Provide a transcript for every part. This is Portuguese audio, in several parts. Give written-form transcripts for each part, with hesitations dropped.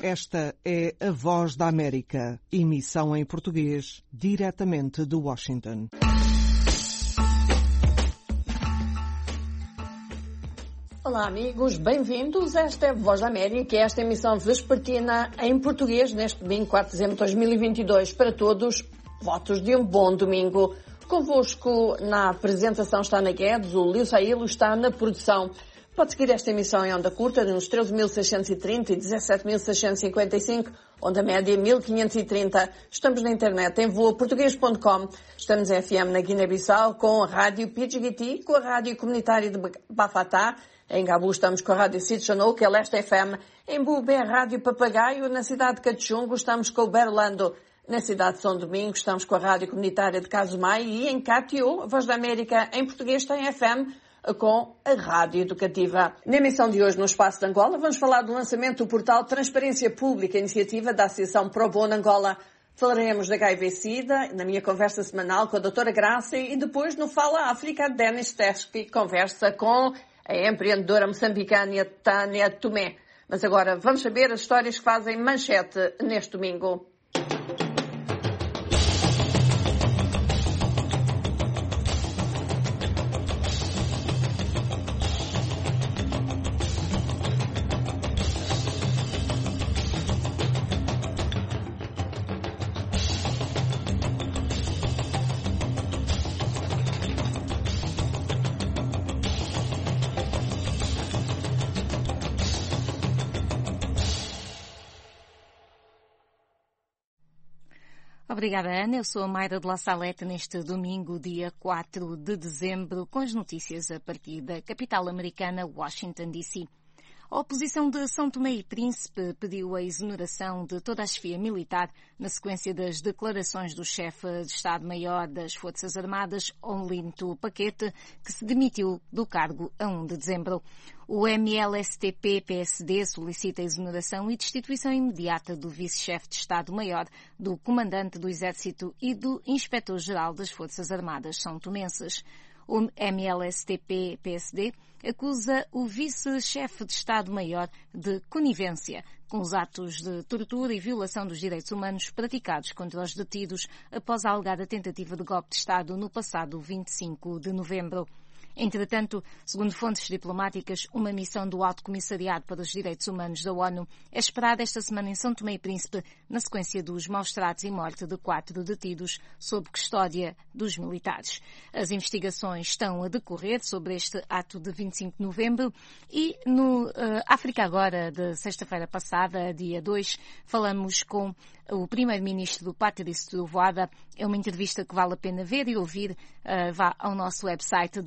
Esta é a Voz da América, emissão em português, diretamente de Washington. Olá amigos, bem-vindos. Esta é a Voz da América, esta emissão vespertina em português neste domingo 4 de dezembro de 2022. Para todos, votos de um bom domingo. Convosco na apresentação está Ana Guedes, o Lio Sailo está na produção. Pode seguir esta emissão em onda curta nos 13.630 e 17.655, onda média 1.530. Estamos na internet em voaportuguês.com. Estamos em FM na Guiné-Bissau com a rádio Pidgiguiti, com a rádio comunitária de Bafatá. Em Gabu estamos com a rádio Sitchanou, que é Leste FM. Em Bubé, a rádio Papagaio. Na cidade de Cachungo estamos com o Berlando. Na cidade de São Domingos estamos com a rádio comunitária de Casumai. E em Catiú, a Voz da América em português tem FM com a Rádio Educativa. Na emissão de hoje, no Espaço de Angola, vamos falar do lançamento do portal Transparência Pública, iniciativa da Associação Pro Bono Angola. Falaremos da HIV-Sida, na minha conversa semanal com a doutora Graça, e depois no Fala África, Denis Tersky conversa com a empreendedora moçambicana Tânia Tomé. Mas agora vamos saber as histórias que fazem manchete neste domingo. Obrigada, Ana. Eu sou a Mayra de La Salete neste domingo, dia 4 de dezembro, com as notícias a partir da capital americana, Washington, D.C. A oposição de São Tomé e Príncipe pediu a exoneração de toda a chefia militar na sequência das declarações do chefe de Estado-Maior das Forças Armadas, Olinto Paquete, que se demitiu do cargo a 1 de dezembro. O MLSTP-PSD solicita a exoneração e destituição imediata do vice-chefe de Estado-Maior, do comandante do Exército e do inspetor-geral das Forças Armadas são tomenses. O MLSTP-PSD acusa o vice-chefe de Estado-Maior de conivência com os atos de tortura e violação dos direitos humanos praticados contra os detidos após a alegada tentativa de golpe de Estado no passado 25 de novembro. Entretanto, segundo fontes diplomáticas, uma missão do Alto Comissariado para os Direitos Humanos da ONU é esperada esta semana em São Tomé e Príncipe, na sequência dos maus-tratos e morte de 4 detidos sob custódia dos militares. As investigações estão a decorrer sobre este ato de 25 de novembro e no África Agora, de sexta-feira passada, dia 2, falamos com o primeiro-ministro do Patrício Trovoada. É uma entrevista que vale a pena ver e ouvir. Vá ao nosso website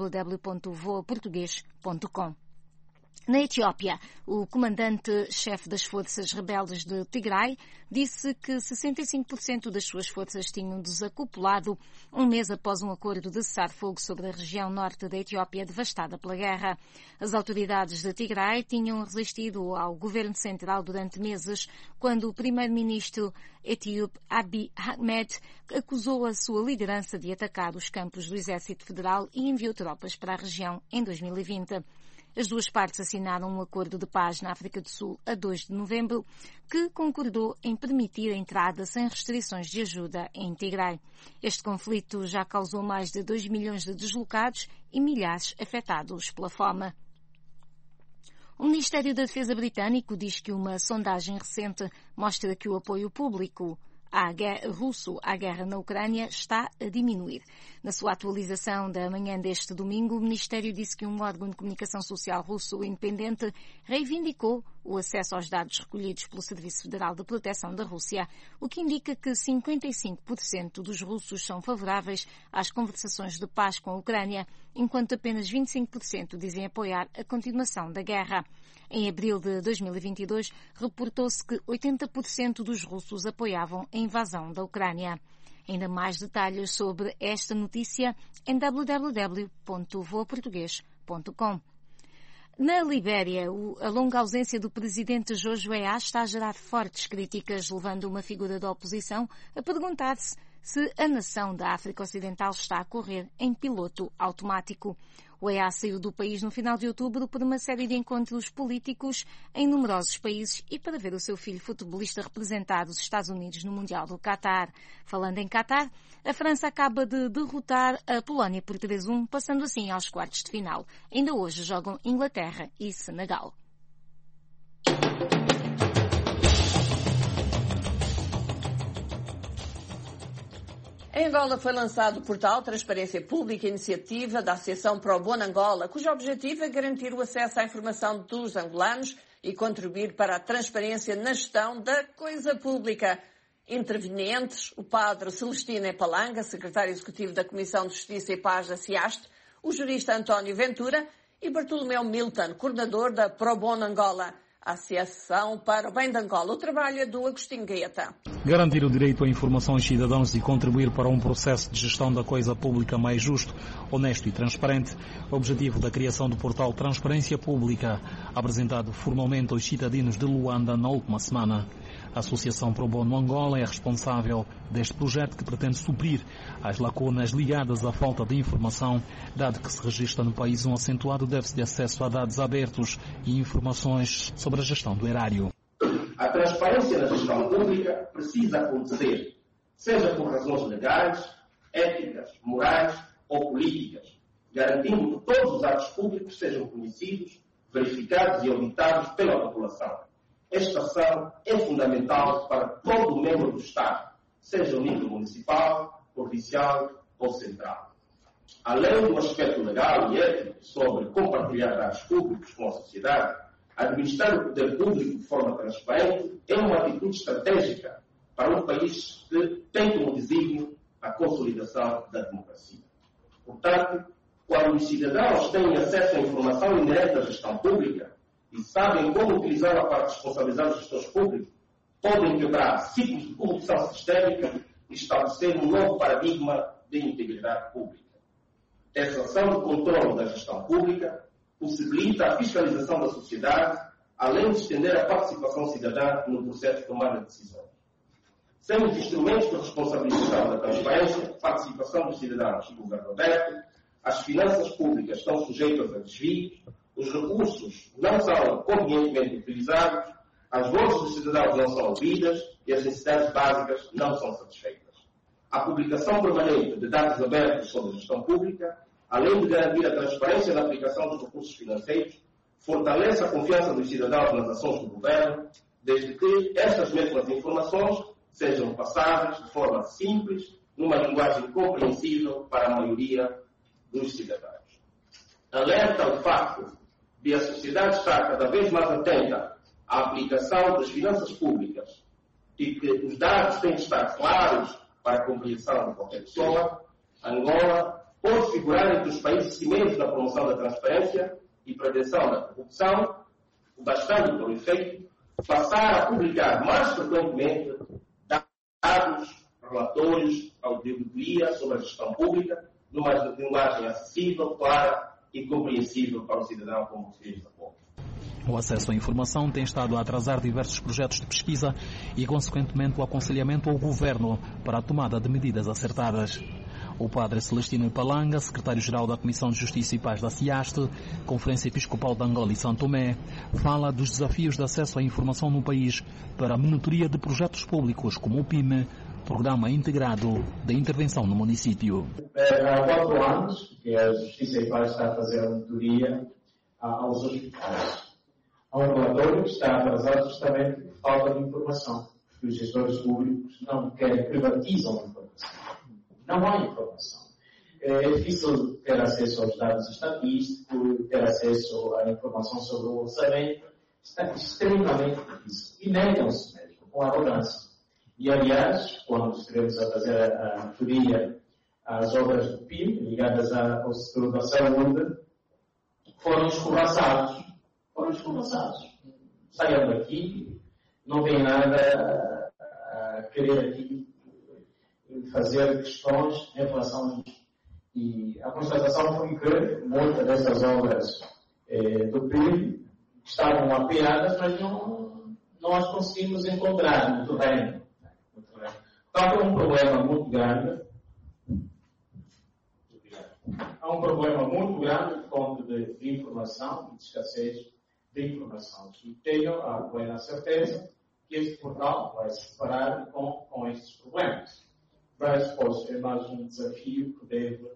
www.voaportugues.com. Na Etiópia, o comandante-chefe das forças rebeldes de Tigray disse que 65% das suas forças tinham desacoplado um mês após um acordo de cessar-fogo sobre a região norte da Etiópia devastada pela guerra. As autoridades de Tigray tinham resistido ao governo central durante meses, quando o primeiro-ministro etíope Abiy Ahmed acusou a sua liderança de atacar os campos do Exército Federal e enviou tropas para a região em 2020. As duas partes assinaram um acordo de paz na África do Sul a 2 de novembro, que concordou em permitir a entrada sem restrições de ajuda em Tigray. Este conflito já causou mais de 2 milhões de deslocados e milhares afetados pela fome. O Ministério da Defesa britânico diz que uma sondagem recente mostra que o apoio público russo à guerra na Ucrânia está a diminuir. Na sua atualização da manhã deste domingo, o Ministério disse que um órgão de comunicação social russo independente reivindicou o acesso aos dados recolhidos pelo Serviço Federal de Proteção da Rússia, o que indica que 55% dos russos são favoráveis às conversações de paz com a Ucrânia, enquanto apenas 25% dizem apoiar a continuação da guerra. Em abril de 2022, reportou-se que 80% dos russos apoiavam a invasão da Ucrânia. Ainda mais detalhes sobre esta notícia em www.voaportugues.com. Na Libéria, a longa ausência do presidente Josué Hás está a gerar fortes críticas, levando uma figura da oposição a perguntar-se se a nação da África Ocidental está a correr em piloto automático. O EA saiu do país no final de outubro por uma série de encontros políticos em numerosos países e para ver o seu filho futebolista representar os Estados Unidos no Mundial do Qatar. Falando em Qatar, a França acaba de derrotar a Polónia por 3-1, passando assim aos quartos de final. Ainda hoje jogam Inglaterra e Senegal. Em Angola foi lançado o portal Transparência Pública, iniciativa da Associação Pro Bono Angola, cujo objetivo é garantir o acesso à informação dos angolanos e contribuir para a transparência na gestão da coisa pública. Intervenientes, o padre Celestino Epalanga, secretário executivo da Comissão de Justiça e Paz da CIAST, o jurista António Ventura e Bartolomeu Milton, coordenador da Pro Bono Angola, a Associação para o Bem de Angola. O trabalho é do Agostinho Gaeta. Garantir o direito à informação aos cidadãos e contribuir para um processo de gestão da coisa pública mais justo, honesto e transparente. O objetivo da criação do portal Transparência Pública, apresentado formalmente aos cidadãos de Luanda na última semana. A Associação Pro Bono Angola é responsável deste projeto que pretende suprir as lacunas ligadas à falta de informação, dado que se registra no país um acentuado déficit de acesso a dados abertos e informações sobre a gestão do erário. A transparência na gestão pública precisa acontecer, seja por razões legais, éticas, morais ou políticas, garantindo que todos os atos públicos sejam conhecidos, verificados e auditados pela população. Esta ação é fundamental para todo membro do Estado, seja o nível municipal, provincial ou central. Além do aspecto legal e ético sobre compartilhar dados públicos com a sociedade, administrar o poder público de forma transparente é uma atitude estratégica para um país que tem como desígnio a consolidação da democracia. Portanto, quando os cidadãos têm acesso à informação inerente à gestão pública e sabem como utilizá-la para responsabilizar os gestores públicos, podem quebrar ciclos de corrupção sistémica e estabelecer um novo paradigma de integridade pública. Essa ação de controle da gestão pública possibilita a fiscalização da sociedade, além de estender a participação cidadã no processo de tomada de decisões. Sem os instrumentos de responsabilização da transparência, participação dos cidadãos e governo aberto, as finanças públicas estão sujeitas a desvios, os recursos não são convenientemente utilizados, as vozes dos cidadãos não são ouvidas e as necessidades básicas não são satisfeitas. A publicação permanente de dados abertos sobre a gestão pública, além de garantir a transparência na aplicação dos recursos financeiros, fortalece a confiança dos cidadãos nas ações do governo, desde que estas mesmas informações sejam passadas de forma simples, numa linguagem compreensível para a maioria dos cidadãos. Alerta o facto de a sociedade estar cada vez mais atenta à aplicação das finanças públicas e que os dados têm de estar claros para a compreensão de qualquer pessoa. Angola pode figurar entre os países cimeiros na promoção da transparência e prevenção da corrupção, bastando, por efeito, passar a publicar mais frequentemente dados, relatórios, auditoria sobre a gestão pública, numa linguagem acessível, clara e compreensível para o cidadão, como referimos há pouco. O acesso à informação tem estado a atrasar diversos projetos de pesquisa e, consequentemente, o aconselhamento ao governo para a tomada de medidas acertadas. O padre Celestino Epalanga, secretário-geral da Comissão de Justiça e Paz da CIAST, Conferência Episcopal de Angola e São Tomé, fala dos desafios de acesso à informação no país para a monitoria de projetos públicos como o PIME, Programa Integrado de Intervenção no Município. Há 4 anos que a Justiça e Paz está a fazer a monitoria aos hospitais. Há um relatório que está atrasado justamente por falta de informação, porque os gestores públicos não querem, privatizam a informação. Não há informação. É difícil ter acesso aos dados estatísticos, ter acesso à informação sobre o orçamento. Está extremamente difícil. E negam-se mesmo, com arrogância. E, aliás, quando estivemos a fazer a monitoria às obras do PIB, ligadas ao setor da saúde, foram escorraçados. Saiam daqui, não tem nada a querer aqui fazer questões em relação a isto. E a constatação foi que muitas dessas obras do PIB estavam apoiadas, mas não as conseguimos encontrar no terreno. Então, é um problema muito grande. há um problema muito grande de fonte de informação e de escassez de informação. E tenho a plena certeza que este portal vai se separar com estes problemas. Vai, depois, é mais um desafio que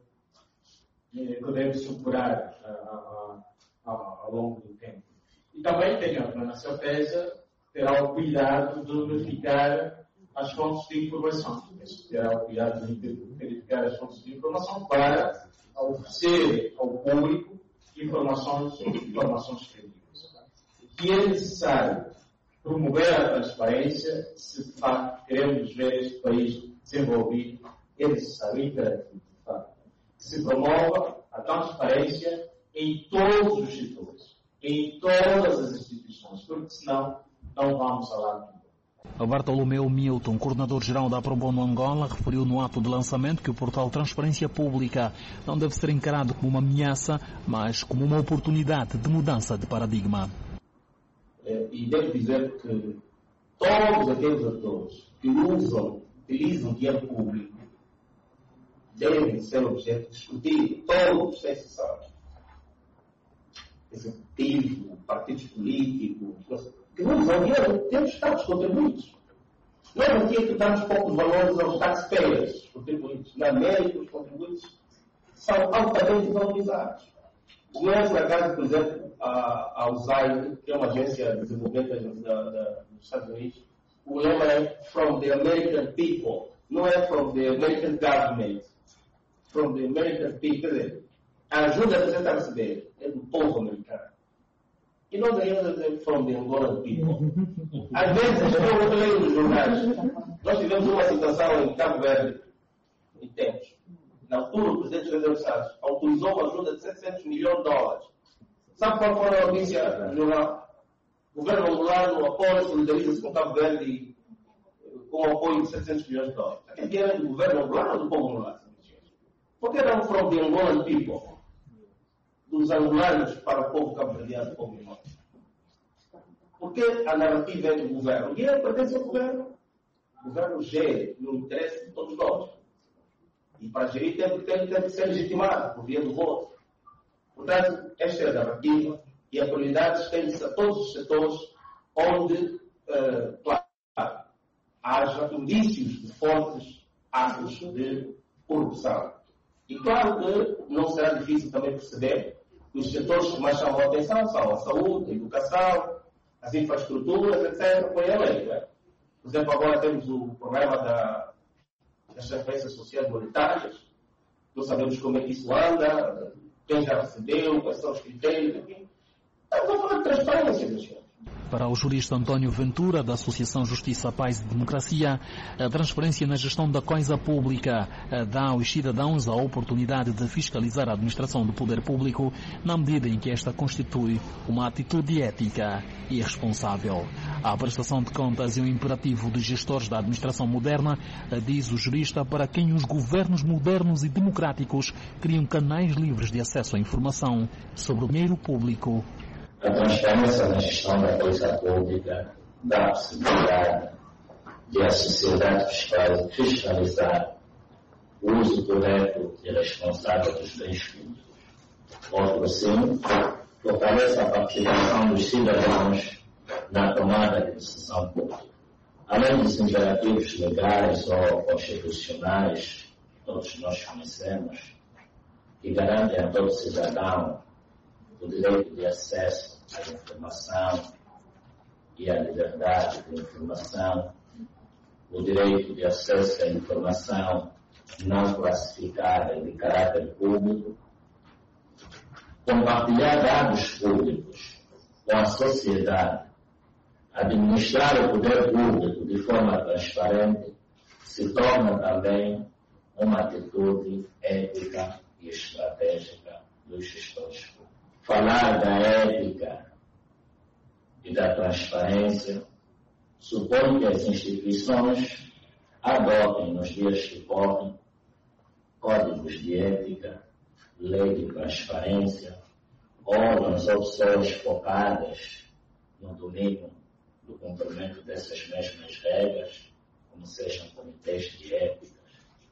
deve superar ao longo do tempo. E também tenho a plena certeza que terá o cuidado de verificar as fontes de informação. Terá o cuidado de verificar as fontes de informação para oferecer ao público informações críticas. Que é necessário promover a transparência se de facto queremos ver este país desenvolvido. É necessário e imperativo, de facto, que se promova a transparência em todos os setores, em todas as instituições, porque senão não vamos a lado nenhum. Bartolomeu Milton, coordenador-geral da Probono Angola, referiu no ato de lançamento que o portal Transparência Pública não deve ser encarado como uma ameaça, mas como uma oportunidade de mudança de paradigma. E devo dizer que todos aqueles atores que utilizam dinheiro público devem ser objeto de escrutínio. Todos, sem exceção. Executivo, partidos políticos, que não usam dinheiro, temos Estados contribuintes. Não é mentira que damos poucos valores aos taxpayers, contribuintes. Na América, os contribuintes são altamente valorizados. O mesmo é caso, por exemplo, a USAID, que é uma agência de desenvolvimento dos Estados Unidos. O lema é From the American People, não é From the American Government. From the American People, quer dizer, a ajuda que você está a receber é do povo americano. E nós ainda dizemos From the Angolan People. Às vezes, eu leio nos jornais, nós tivemos uma situação em Cabo Verde, em tempos. Na altura, o presidente José dos Santos autorizou uma ajuda de $700 milhões. Sabe qual foi a notícia no jornal? O governo angolano apoia e solidariza-se com Cabo Verde com o apoio de $700 milhões. Aquele dinheiro é do governo angolano ou do povo angolano? Por que não From the Angolan People? Dos angolanos para o povo cabo-verdiano, o povo irmão? Porque a narrativa é do governo. O dinheiro pertence ao governo. O governo gere no interesse de todos nós. E para gerir tem que ser legitimado por via do voto. Portanto, esta é a narrativa e a prioridade estende-se a todos os setores onde, claro, haja indícios de fortes atos de corrupção. E claro que não será difícil também perceber que os setores que mais chamam a atenção são a saúde, a educação, as infraestruturas, etc. Foi a lei. Né? Por exemplo, agora temos o problema das transferências sociais monetárias. Não sabemos como é que isso anda, quem já recebeu, quais são os critérios, enfim. Estamos a falar de transparência, meus senhores. Para o jurista António Ventura, da Associação Justiça, Paz e Democracia, a transparência na gestão da coisa pública dá aos cidadãos a oportunidade de fiscalizar a administração do poder público na medida em que esta constitui uma atitude ética e responsável. A prestação de contas é um imperativo dos gestores da administração moderna, diz o jurista, para quem os governos modernos e democráticos criam canais livres de acesso à informação sobre o dinheiro público. A transparência na gestão da coisa pública dá a possibilidade de a sociedade fiscalizar o uso correto e responsável dos bens públicos. Outro assim, fortalece a participação dos cidadãos na tomada de decisão pública. Além dos imperativos legais ou constitucionais, todos nós conhecemos, que garantem a todo cidadão o direito de acesso à informação e à liberdade de informação, o direito de acesso à informação não classificada e de caráter público, compartilhar dados públicos com a sociedade, administrar o poder público de forma transparente, se torna também uma atitude ética e estratégica dos gestores públicos. Falar da ética e da transparência supõe que as instituições adotem nos dias que correm códigos de ética, lei de transparência, órgãos ou pessoas focadas no domínio do cumprimento dessas mesmas regras, como sejam comitês de éticas,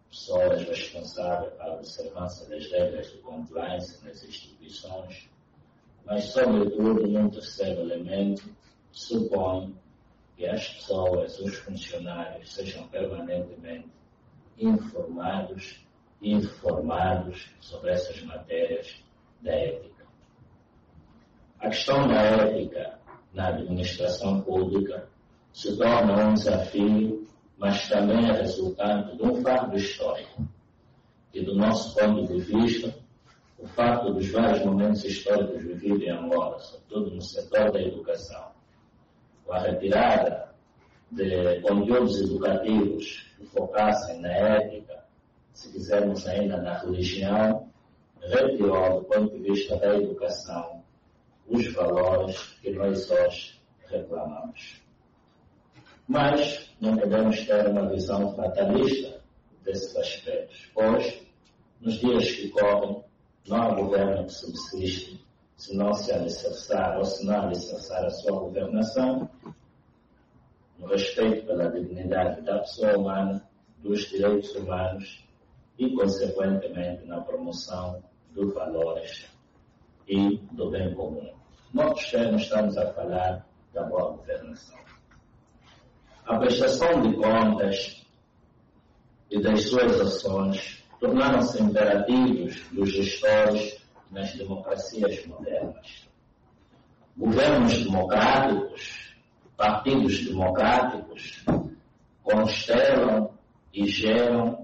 pessoas responsáveis pela observância das regras de compliance nas instituições, mas, sobretudo, num terceiro elemento, supõe que as pessoas, os funcionários, sejam permanentemente informados e informados sobre essas matérias da ética. A questão da ética na administração pública se torna um desafio, mas também é resultante de um fato histórico. E, do nosso ponto de vista, o fato dos vários momentos históricos vividos em Angola, sobretudo no setor da educação, com a retirada de conteúdos educativos que focassem na ética, se quisermos ainda na religião, retirou, do ponto de vista da educação, os valores que nós hoje reclamamos. Mas não podemos ter uma visão fatalista desses aspectos, pois, nos dias que correm, não há governo que subsiste se não se alicerçar ou se não alicerçar a sua governação no respeito pela dignidade da pessoa humana, dos direitos humanos e, consequentemente, na promoção dos valores e do bem comum. Noutros termos, estamos a falar da boa governação. A prestação de contas e das suas ações tornaram-se imperativos dos gestores nas democracias modernas. Governos democráticos, partidos democráticos, constelam e geram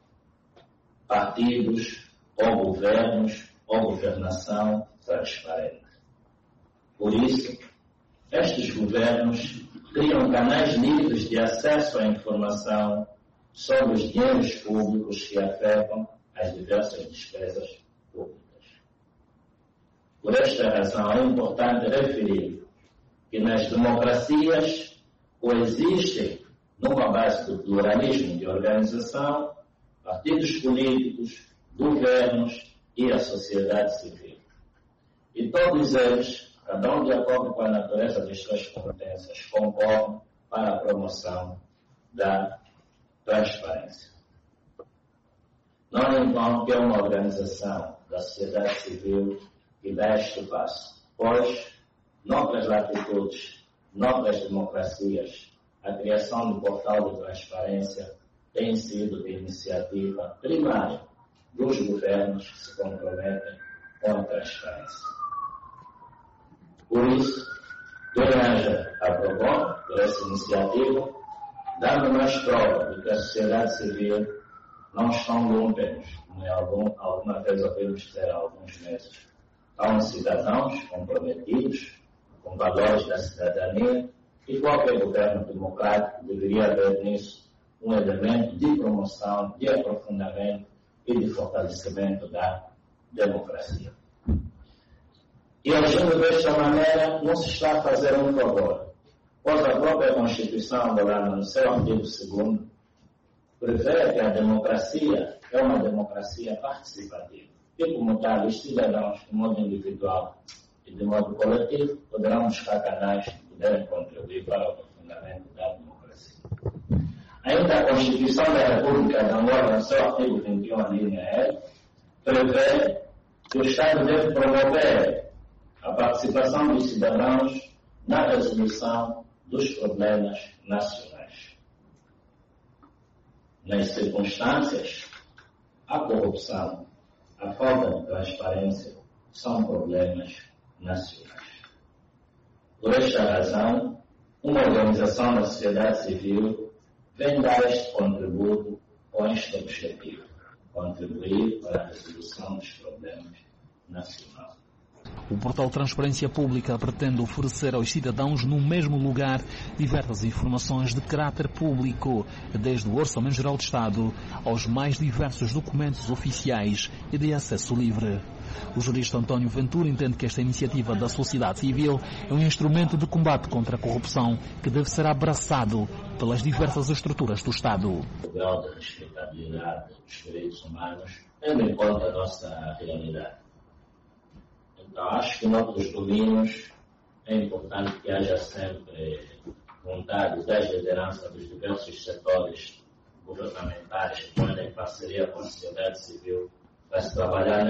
partidos ou governos ou governação transparente. Por isso, estes governos criam canais livres de acesso à informação sobre os dinheiros públicos que afetam as diversas despesas públicas. Por esta razão, é importante referir que nas democracias coexistem, numa base do pluralismo de organização, partidos políticos, governos e a sociedade civil. E todos eles, cada um de acordo com a natureza das suas competências, concorrem para a promoção da transparência. Não é então que é uma organização da sociedade civil que dá este passo, pois, noutras latitudes, noutras democracias, a criação do portal de transparência tem sido de iniciativa primária dos governos que se comprometem com a transparência. Por isso, Duranja aprovou por essa iniciativa, dando mais prova de que a sociedade civil não estão lumpenos, como alguma vez ouvimos dizer há alguns meses. São cidadãos comprometidos com valores da cidadania e qualquer governo democrático deveria ver nisso um elemento de promoção, de aprofundamento e de fortalecimento da democracia. E agindo desta maneira, não se está a fazer um favor, pois a própria Constituição angolana, no seu artigo 2º, prevê que a democracia é uma democracia participativa. E, como tal, os cidadãos, de modo individual e de modo coletivo, poderão buscar canais que puderem contribuir para o aprofundamento da democracia. Ainda a Constituição da República de Angola, no seu artigo 21, linha E, prevê que o Estado deve promover a participação dos cidadãos na resolução dos problemas nacionais. Nas circunstâncias, a corrupção, a falta de transparência são problemas nacionais. Por esta razão, uma organização da sociedade civil vem dar este contributo com este objetivo, contribuir para a resolução dos problemas nacionais. O portal Transparência Pública pretende oferecer aos cidadãos no mesmo lugar diversas informações de caráter público, desde o Orçamento Geral do Estado aos mais diversos documentos oficiais e de acesso livre. O jurista António Ventura entende que esta iniciativa da sociedade civil é um instrumento de combate contra a corrupção que deve ser abraçado pelas diversas estruturas do Estado. O grau de respeitabilidade dos direitos humanos, tendo em conta a nossa realidade. Então, acho que noutros domínios é importante que haja sempre vontade das lideranças dos diversos setores governamentais que podem, em parceria com a sociedade civil, para se trabalhar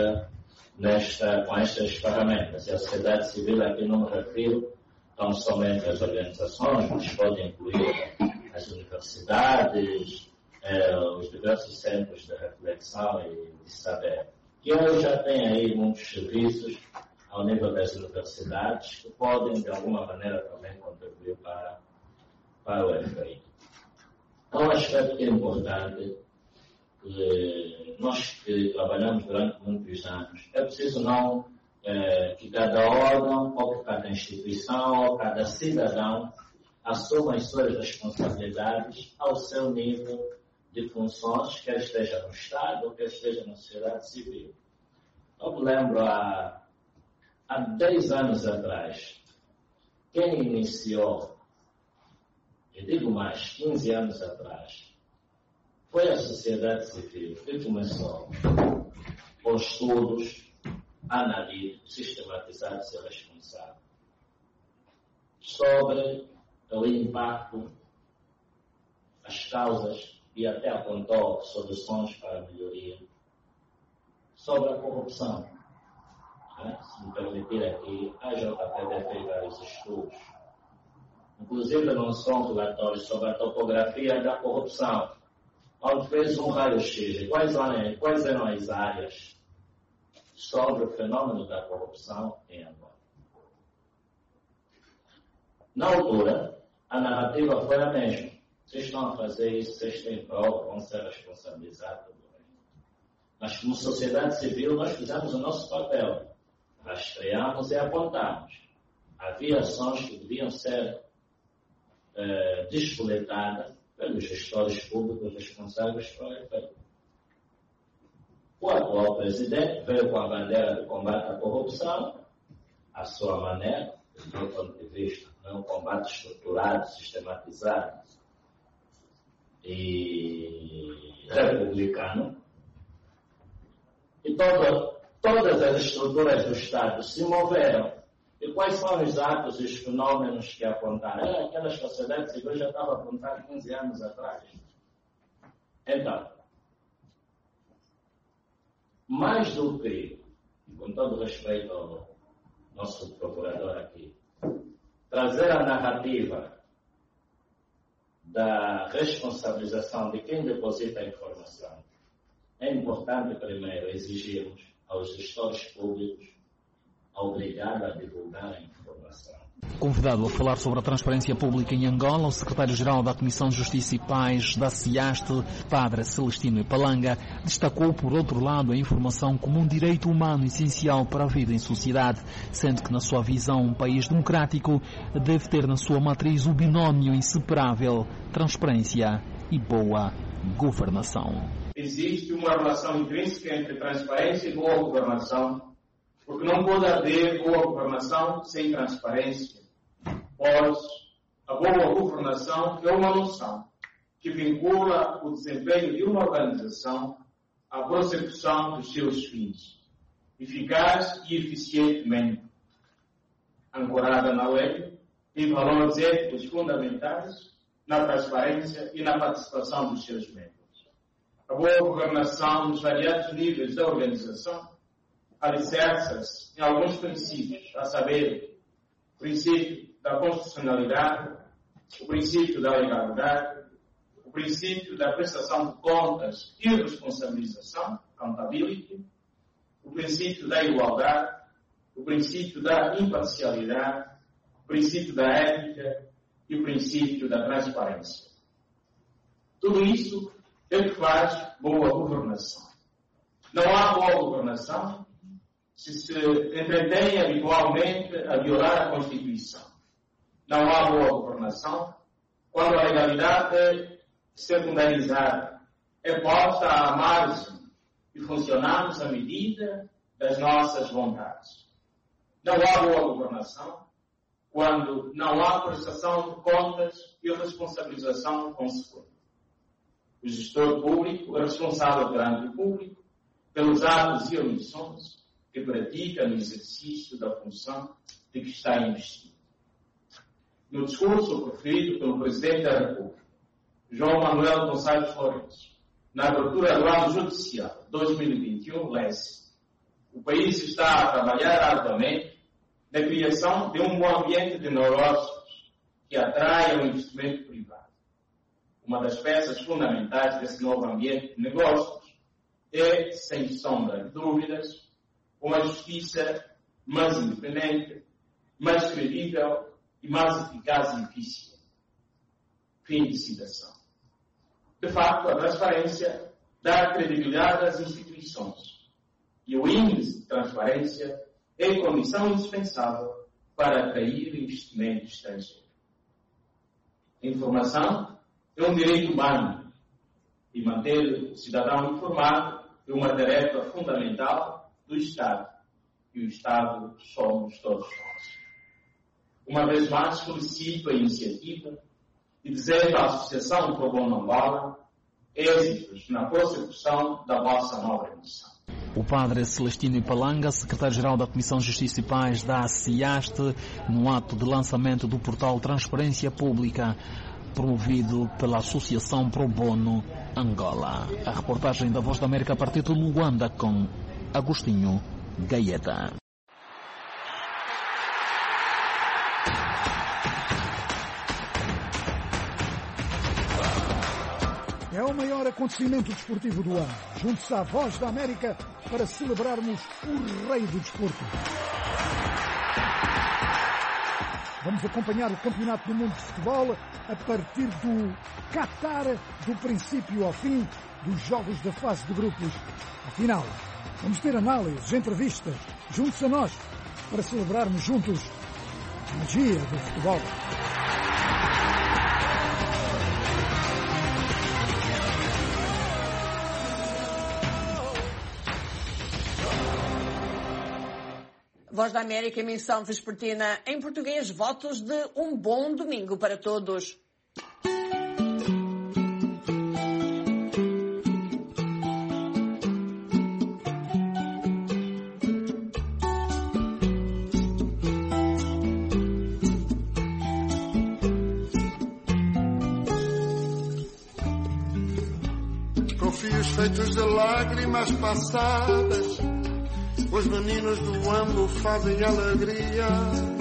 com estas ferramentas. E a sociedade civil, aqui não me refiro tão somente às organizações, mas pode incluir as universidades, os diversos centros de reflexão e de saber. Que hoje já tem aí muitos serviços ao nível das universidades que podem, de alguma maneira, também contribuir para o efeito. Então, um aspecto que é importante, que nós que trabalhamos durante muitos anos, é preciso não que cada órgão, ou que cada instituição, ou cada cidadão assuma as suas responsabilidades ao seu nível de funções, quer esteja no Estado ou quer esteja na sociedade civil. Eu me lembro, há 10 anos atrás, quem iniciou, eu digo mais, 15 anos atrás, foi a sociedade civil que começou com estudos analíticos, sistematizados e responsáveis sobre o impacto, as causas e até apontou soluções para a melhoria sobre a corrupção. Se me permitir aqui, a JPD fez vários estudos. Inclusive lançou relatórios sobre a topografia da corrupção, onde fez um raio-x de quais eram as áreas sobre o fenômeno da corrupção em Angola. Na altura, a narrativa foi a mesma. Vocês estão a fazer isso, vocês têm prova, vão ser responsabilizados. Mas como sociedade civil, nós fizemos o nosso papel. Rastreamos e apontamos. Havia ações que deviam ser despoletadas pelos gestores públicos responsáveis pelo efeito. O atual presidente veio com a bandeira do combate à corrupção, à sua maneira, do meu ponto de vista, não um combate estruturado, sistematizado e republicano. E todas as estruturas do Estado se moveram. E quais são os atos e os fenômenos que apontaram? Aquela sociedade civil já estava apontando 15 anos atrás. Então, mais do que, com todo respeito ao nosso procurador aqui, trazer a narrativa da responsabilização de quem deposita a informação, é importante primeiro exigirmos aos gestores públicos a obrigar a divulgar a informação. Convidado a falar sobre a transparência pública em Angola, o secretário-geral da Comissão de Justiça e Paz da CIAST, Padre Celestino Ipalanga, destacou, por outro lado, a informação como um direito humano essencial para a vida em sociedade, sendo que, na sua visão, um país democrático deve ter na sua matriz o binómio inseparável transparência e boa governação. Existe uma relação intrínseca entre transparência e boa governação, porque não pode haver boa governação sem transparência, pois a boa governação é uma noção que vincula o desempenho de uma organização à prossecução dos seus fins, eficaz e eficientemente, ancorada na lei, em valores éticos fundamentais, na transparência e na participação dos seus membros. A boa governação nos variados níveis da organização alicerça-se em alguns princípios, a saber, o princípio da constitucionalidade, o princípio da legalidade, o princípio da prestação de contas e responsabilização, accountability, o princípio da igualdade, o princípio da imparcialidade, o princípio da ética e o princípio da transparência. Tudo isso é o que faz boa governação. Não há boa governação se entretém habitualmente a violar a Constituição. Não há boa governação quando a legalidade é secundarizada, é posta à margem e funcionamos à medida das nossas vontades. Não há boa governação quando não há prestação de contas e responsabilização consequente. O gestor público é responsável perante o público pelos atos e omissões que pratica no exercício da função de que está investido. No discurso proferido pelo Presidente da República, João Manuel Gonçalves Flores, na abertura do ano judicial 2021, lê-se: o país está a trabalhar arduamente na criação de um bom ambiente de negócios que atraia o investimento privado. Uma das peças fundamentais desse novo ambiente de negócios é, sem sombra de dúvidas, uma justiça mais independente, mais credível e mais eficaz e eficiente. Fim de citação. De facto, a transparência dá credibilidade às instituições e o índice de transparência é condição indispensável para atrair investimento estrangeiro. A informação é um direito humano e manter o cidadão informado é uma tarefa fundamental do Estado. E o Estado somos todos nós. Uma vez mais, felicito a iniciativa e desejo à Associação Pro Bono Angola êxitos na prossecução da vossa nova missão. O padre Celestino Ipalanga, secretário-geral da Comissão de Justiça e Paz da CIAST, no ato de lançamento do portal Transparência Pública, promovido pela Associação Pro Bono Angola. A reportagem da Voz da América a partir de Luanda com Agostinho Gaeta. É o maior acontecimento desportivo do ano. Junte-se à Voz da América para celebrarmos o rei do desporto. Vamos acompanhar o Campeonato do Mundo de Futebol a partir do Qatar, do princípio ao fim dos jogos da fase de grupos. Afinal, vamos ter análises, entrevistas. Junte-se a nós para celebrarmos juntos a magia do futebol. Voz da América, emissão vespertina em português. Votos de um bom domingo para todos. Com fios feitos de lágrimas passadas, os meninos do AMLO fazem alegria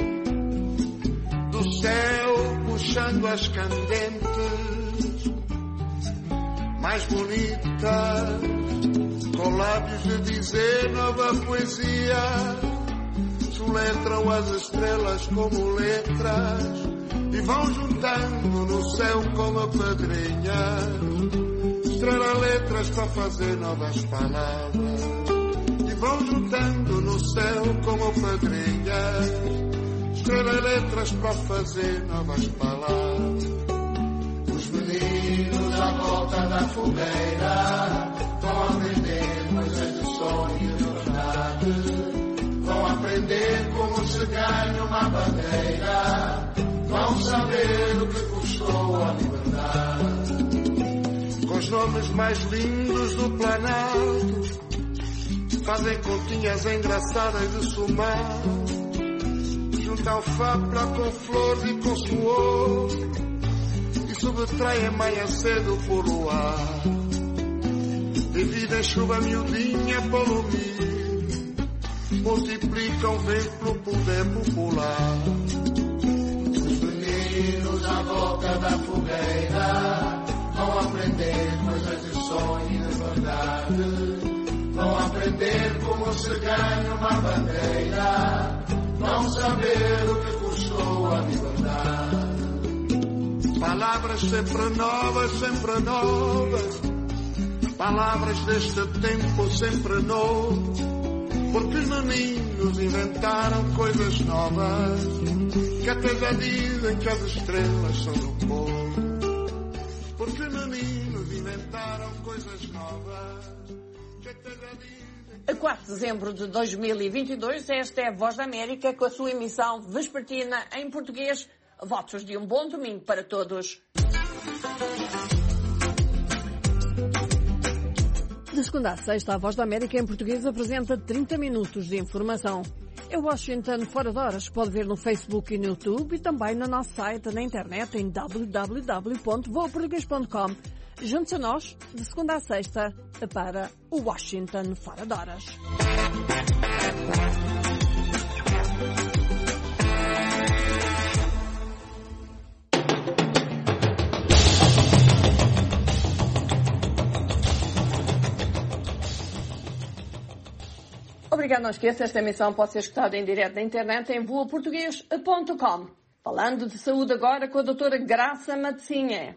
do céu, puxando as candentes mais bonitas, com lábios de dizer nova poesia. Soletram as estrelas como letras e vão juntando no céu como pedrinhas. Estrela letras para fazer novas palavras. Vão juntando no céu como padrinhas, estrela letras para fazer novas palavras. Os meninos à volta da fogueira vão aprender coisas de sonho e de verdade. Vão aprender como se ganha uma bandeira. Vão saber o que custou a liberdade. Com os nomes mais lindos do Planalto, fazem continhas engraçadas de somar. Juntam fabra com flores e com suor e subtraem manhã cedo por luar. Dividem chuva miudinha pelo milho, multiplicam vento pelo poder popular. Os meninos à volta da fogueira vão aprender coisas de sonho e de verdade. Vão aprender como se ganha uma bandeira. Vão saber o que custou a liberdade. Palavras sempre novas, sempre novas. Palavras deste tempo sempre novo. Porque os meninos inventaram coisas novas que até já dizem que as estrelas são do povo. Porque os meninos inventaram coisas novas. A 4 de dezembro de 2022, esta é a Voz da América com a sua emissão vespertina em português. Votos de um bom domingo para todos. De segunda a sexta, a Voz da América em português apresenta 30 minutos de informação. É Washington Fora de Horas. Pode ver no Facebook e no YouTube e também no nosso site na internet em www.voaportugues.com. Junte-se a nós de segunda a sexta para o Washington Fora de Horas. Obrigado, não esqueça, esta emissão pode ser escutada em direto na internet em voaportugues.com. Falando de saúde agora com a doutora Graça Matezinha.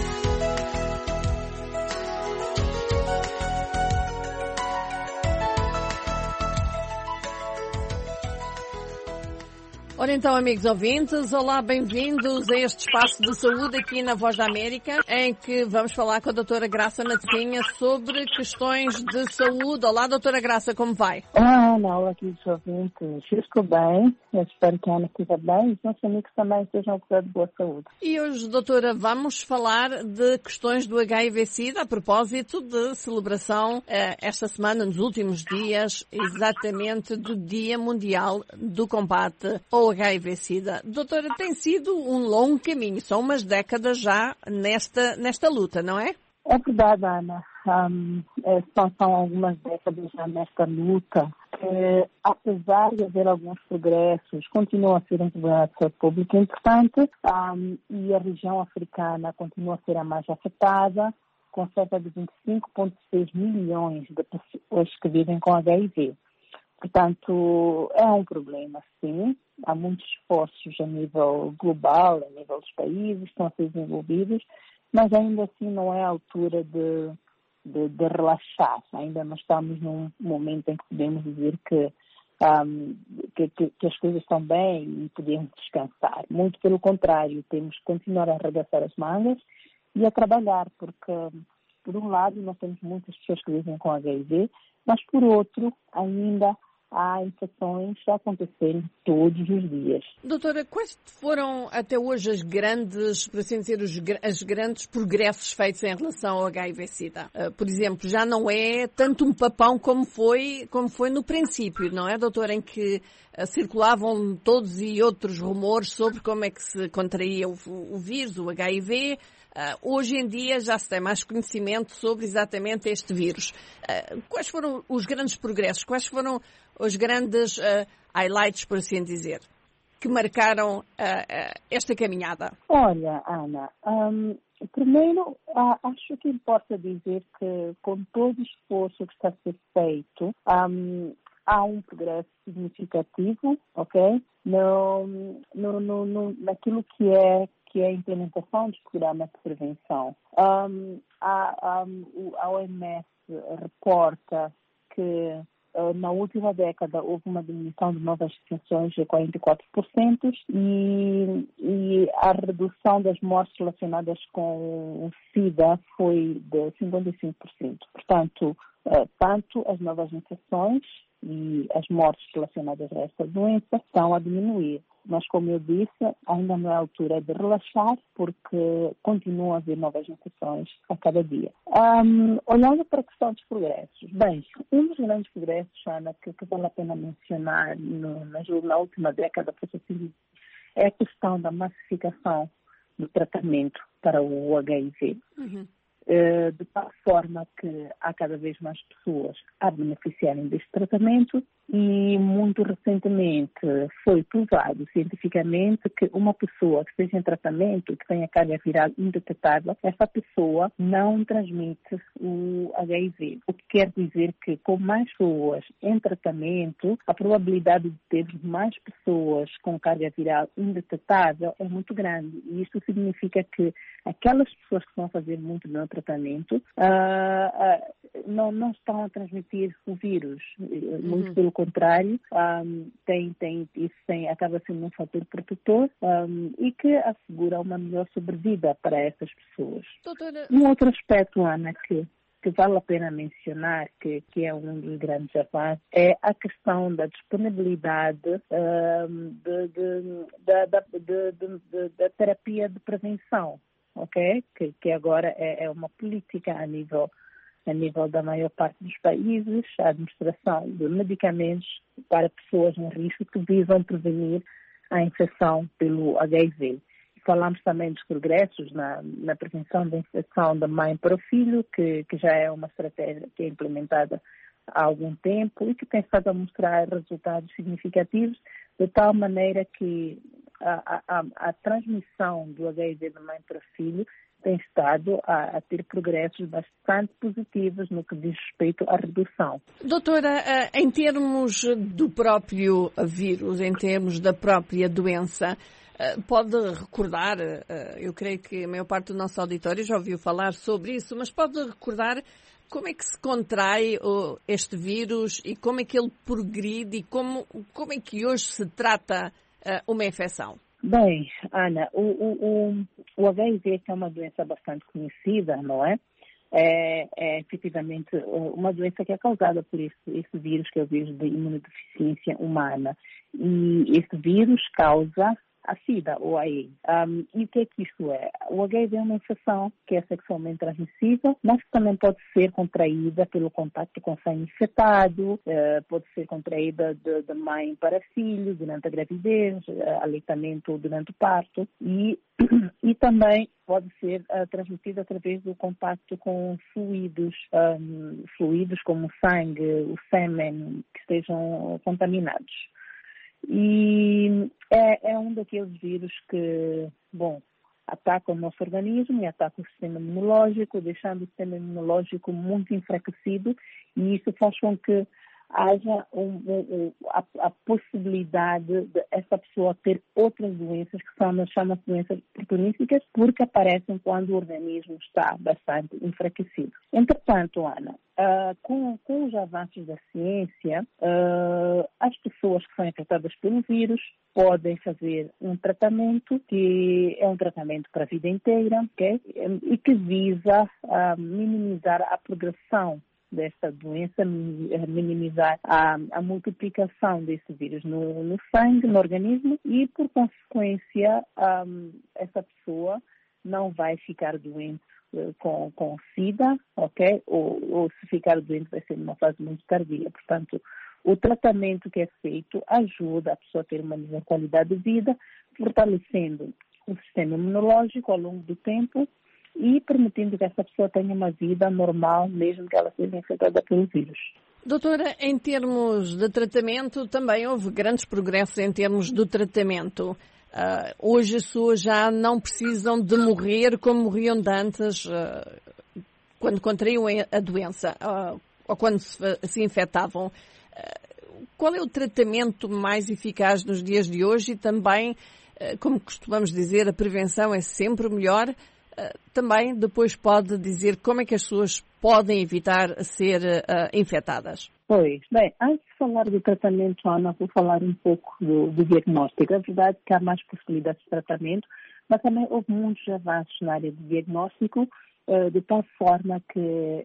Ora então, amigos ouvintes, olá, bem-vindos a este espaço de saúde aqui na Voz da América, em que vamos falar com a doutora Graça Matezinha sobre questões de saúde. Olá, doutora Graça, como vai? Olá, Ana, olá, aqui dos ouvintes. Eu estou bem, eu espero que a Ana esteja bem e os nossos amigos também estejam com boa saúde. E hoje, doutora, vamos falar de questões do HIV-Sida, a propósito de celebração esta semana, nos últimos dias, exatamente do Dia Mundial do Combate ao HIV-Sida. Doutora, tem sido um longo caminho, são umas décadas já nesta luta, não é? É verdade, Ana. São algumas décadas já nesta luta. Apesar de haver alguns progressos, continua a ser um problema de saúde pública importante e a região africana continua a ser a mais afetada, com cerca de 25,6 milhões de pessoas que vivem com HIV. Portanto, é um problema, sim. Há muitos esforços a nível global, a nível dos países, estão a ser desenvolvidos, mas ainda assim não é a altura de relaxar. Ainda não estamos num momento em que podemos dizer que as coisas estão bem e podemos descansar. Muito pelo contrário, temos que continuar a arregaçar as mangas e a trabalhar, porque, por um lado, nós temos muitas pessoas que vivem com HIV, mas, por outro, ainda há infecções a acontecerem todos os dias. Doutora, quais foram até hoje as grandes, por assim dizer, os grandes progressos feitos em relação ao HIV-Sida? Por exemplo, já não é tanto um papão como foi no princípio, não é, doutora, em que circulavam todos e outros rumores sobre como é que se contraía o vírus, o HIV. Hoje em dia já se tem mais conhecimento sobre exatamente este vírus. Quais foram os grandes progressos? Quais foram os grandes highlights, por assim dizer, que marcaram esta caminhada? Olha, Ana, primeiro acho que importa dizer que com todo o esforço que está a ser feito, há um progresso significativo, ok? Naquilo que é a implementação dos programas de prevenção. A OMS reporta que na última década houve uma diminuição de novas infecções de 44% e a redução das mortes relacionadas com o SIDA foi de 55%. Portanto, tanto as novas infecções e as mortes relacionadas a esta doença estão a diminuir. Mas, como eu disse, ainda não é a altura de relaxar, porque continuam a haver novas infecções a cada dia. Olhando para a questão dos progressos, bem, um dos grandes progressos, Ana, que vale a pena mencionar na última década, é a questão da massificação do tratamento para o HIV. Uhum. De tal forma que há cada vez mais pessoas a beneficiarem deste tratamento e muito recentemente foi provado cientificamente que uma pessoa que esteja em tratamento, que tenha carga viral indetetável, essa pessoa não transmite o HIV. O que quer dizer que com mais pessoas em tratamento, a probabilidade de ter mais pessoas com carga viral indetetável é muito grande. E isto significa que aquelas pessoas que estão a fazer muito bem o tratamento não estão a transmitir o vírus. Muito pelo contrário, isso acaba sendo um fator protetor e que assegura uma melhor sobrevida para essas pessoas. Doutora... Um outro aspecto, Ana, que vale a pena mencionar, que é um dos grandes avanços, é a questão da disponibilidade da terapia de prevenção, ok? Que agora é uma política a nível a nível da maior parte dos países, a administração de medicamentos para pessoas em risco que visam prevenir a infecção pelo HIV. Falamos também dos progressos na prevenção da infecção da mãe para o filho, que já é uma estratégia que é implementada há algum tempo e que tem estado a mostrar resultados significativos, de tal maneira que a transmissão do HIV da mãe para o filho tem estado a ter progressos bastante positivos no que diz respeito à redução. Doutora, em termos do próprio vírus, em termos da própria doença, pode recordar, eu creio que a maior parte do nosso auditório já ouviu falar sobre isso, mas pode recordar como é que se contrai este vírus e como é que ele progride e como é que hoje se trata uma infecção? Bem, Ana, o HIV é uma doença bastante conhecida, não é? É efetivamente uma doença que é causada por esse vírus, que é o vírus de imunodeficiência humana. E esse vírus causa a SIDA, ou AIDS. E o que é que isto é? O HIV é uma infecção que é sexualmente transmissível, mas que também pode ser contraída pelo contato com sangue infectado, pode ser contraída de mãe para filho durante a gravidez, aleitamento durante o parto, e também pode ser transmitida através do contato com fluidos como o sangue, o sêmen, que estejam contaminados. E é um daqueles vírus que, ataca o nosso organismo e ataca o sistema imunológico, deixando o sistema imunológico muito enfraquecido, e isso faz com que haja a possibilidade de essa pessoa ter outras doenças que chamam-se doenças oportunísticas, porque aparecem quando o organismo está bastante enfraquecido. Entretanto, Ana, com os avanços da ciência, as pessoas que são infectadas pelo vírus podem fazer um tratamento que é um tratamento para a vida inteira, okay? E que visa minimizar a progressão desta doença, minimizar a multiplicação desse vírus no sangue, no organismo, e, por consequência, essa pessoa não vai ficar doente com SIDA, ok? Ou se ficar doente vai ser numa fase muito tardia. Portanto, o tratamento que é feito ajuda a pessoa a ter uma melhor qualidade de vida, fortalecendo o sistema imunológico ao longo do tempo e permitindo que essa pessoa tenha uma vida normal, mesmo que ela seja infectada pelo vírus. Doutora, em termos de tratamento, também houve grandes progressos em termos do tratamento. Hoje as pessoas já não precisam de morrer como morriam de antes, quando contraíam a doença, ou quando se infectavam. Qual é o tratamento mais eficaz nos dias de hoje? E também, como costumamos dizer, a prevenção é sempre melhor. Também depois pode dizer como é que as pessoas podem evitar ser infectadas. Pois, bem, antes de falar do tratamento, Ana, vou falar um pouco do diagnóstico. É verdade que há mais possibilidades de tratamento, mas também houve muitos avanços na área do diagnóstico, de tal forma que